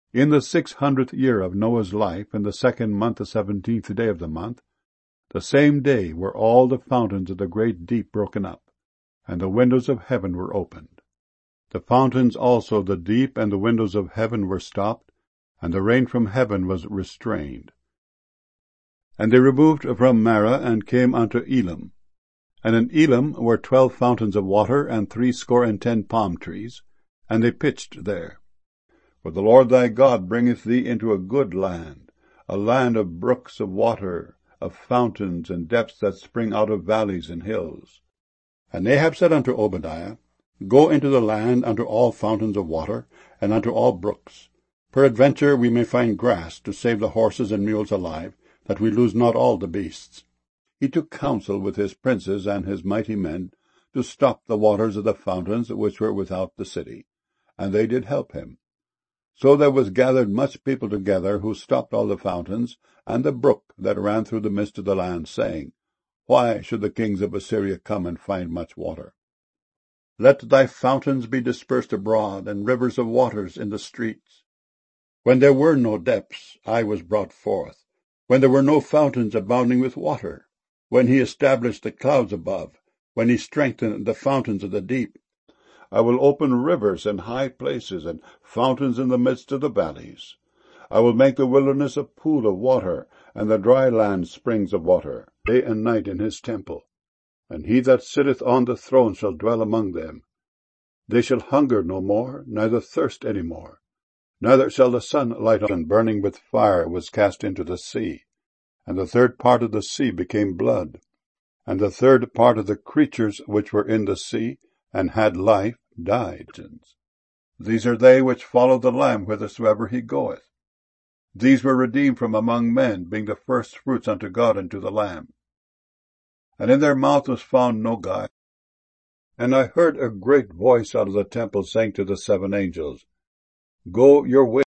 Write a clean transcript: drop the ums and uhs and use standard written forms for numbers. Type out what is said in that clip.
In the 600th year of Noah's life, in the 2nd month, the 17th day of the month, the same day were all the fountains of the great deep broken up, and the windows of heaven were opened. The fountains also of the deep and the windows of heaven were stopped, and the rain from heaven was restrained. And they removed from Marah, and came unto Elim. And in Elim were 12 fountains of water, and 70 palm trees, and they pitched there. For the Lord thy God bringeth thee into a good land, a land of brooks of water, of fountains, and depths that spring out of valleys and hills. And Ahab said unto Obadiah, Go into the land unto all fountains of water, and unto all brooks. Peradventure we may find grass to save the horses and mules alive, that we lose not all the beasts. He took counsel with his princes and his mighty men to stop the waters of the fountains which were without the city, and they did help him. So there was gathered much people together, who stopped all the fountains, and the brook that ran through the midst of the land, saying, Why should the kings of Assyria come and find much water? Let thy fountains be dispersed abroad, and rivers of waters in the streets. When there were no depths, I was brought forth, when there were no fountains abounding with water, when he established the clouds above, when he strengthened the fountains of the deep. I will open rivers in high places, and fountains in the midst of the valleys. I will make the wilderness a pool of water, and the dry land springs of water, day and night in his temple. And he that sitteth on the throne shall dwell among them. They shall hunger no more, neither thirst any more. Neither shall the sun light on, burning with fire was cast into the sea. And the third part of the sea became blood. And the third part of the creatures which were in the sea, and had life, died. These are they which follow the Lamb whithersoever he goeth. These were redeemed from among men, being the firstfruits unto God and to the Lamb. And in their mouth was found no guile. And I heard a great voice out of the temple saying to the 7 angels, Go your way.